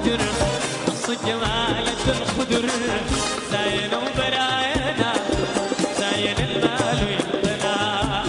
فجر نص جمالة الخدر زاين وبراينا زاين المال ويمتنا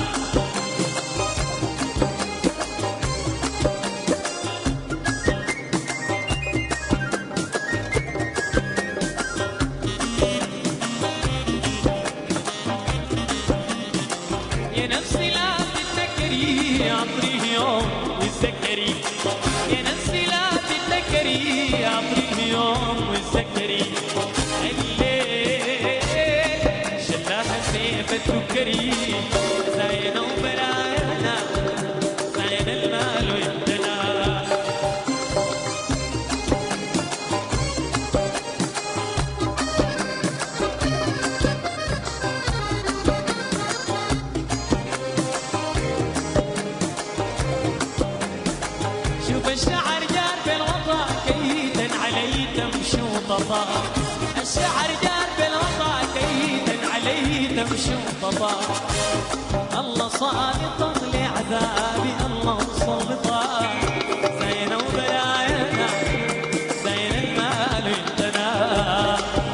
يا نفسي لا تتذكري عمري يوم وتذكري يا نفسي لا تتذكري عمري يوم وتذكري الليل شلاها سيف تفكري زين وبرايانا زين المال ويمتنا شوف الشعر جار بالوطا كيدا علي تمشي وططا الشعر جار بالوطا كيدا علي تمشي وططا الله صالطا لعذابي الله مسلطا زين وبرايانا زين المال ويمتنا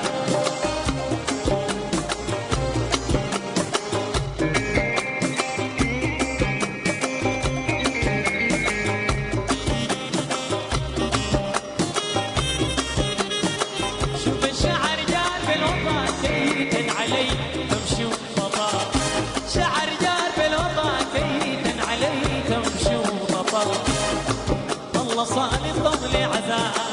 شوف الشعر جار بالوطا كيدا علي تمشي وططا شعر جار بالوطا كيدا علي تمشي وططا الله صالح ضم لعذاب